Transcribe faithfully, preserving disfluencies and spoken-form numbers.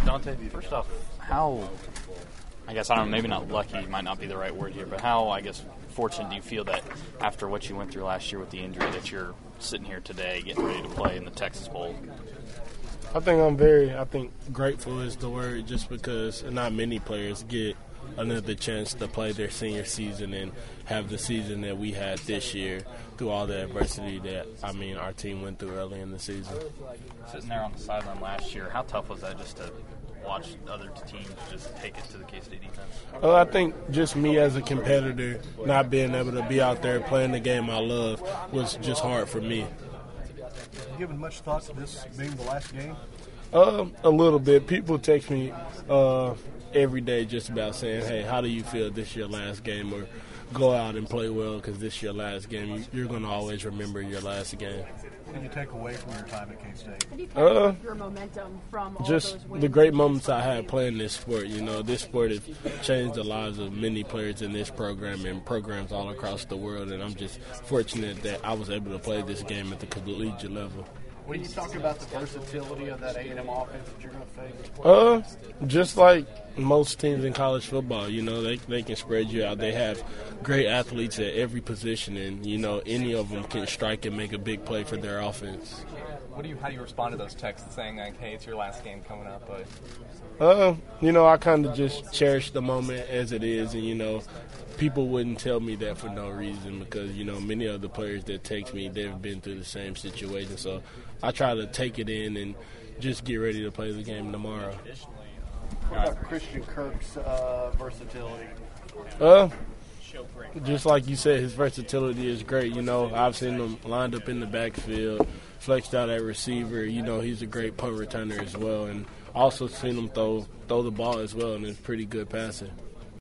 Dante, first off, how, I guess, I don't know, maybe not lucky might not be the right word here, but how, I guess, fortunate do you feel that after what you went through last year with the injury that you're sitting here today getting ready to play in the Texas Bowl? I think I'm very, I think grateful is the word, just because not many players get another chance to play their senior season and have the season that we had this year through all the adversity that, I mean, our team went through early in the season. Sitting there on the sideline last year, how tough was that just to watch other teams just take it to the K-State defense? Well, I think just me as a competitor, not being able to be out there playing the game I love was just hard for me. Have you given much thought to this being the last game? Uh, a little bit. People text me uh, every day just about saying, hey, how do you feel this is your last game? Or go out and play well because this is your last game. You're going to always remember your last game. What did you take away from your time at K-State? How do you Uh, your momentum from all just those wins? the great moments I had playing this sport. You know, this sport has changed the lives of many players in this program and programs all across the world, and I'm just fortunate that I was able to play this game at the collegiate level. When you talk about the versatility of that A and M offense that you're going to face? Uh, just like most teams in college football, you know, they they can spread you out. They have great athletes at every position, and, you know, any of them can strike and make a big play for their offense. What do you? How do you respond to those texts saying, like, "Hey, it's your last game coming up"? But Uh, you know, I kind of just cherish the moment as it is, and, you know, people wouldn't tell me that for no reason because, you know, many of the players that text me, they've been through the same situation. So I try to take it in and just get ready to play the game tomorrow. What about Christian Kirk's uh, versatility? Uh, just like you said, his versatility is great. You know, I've seen him lined up in the backfield, flexed out at receiver. You know, he's a great punt returner as well, and also seen him throw throw the ball as well, and it's pretty good passing.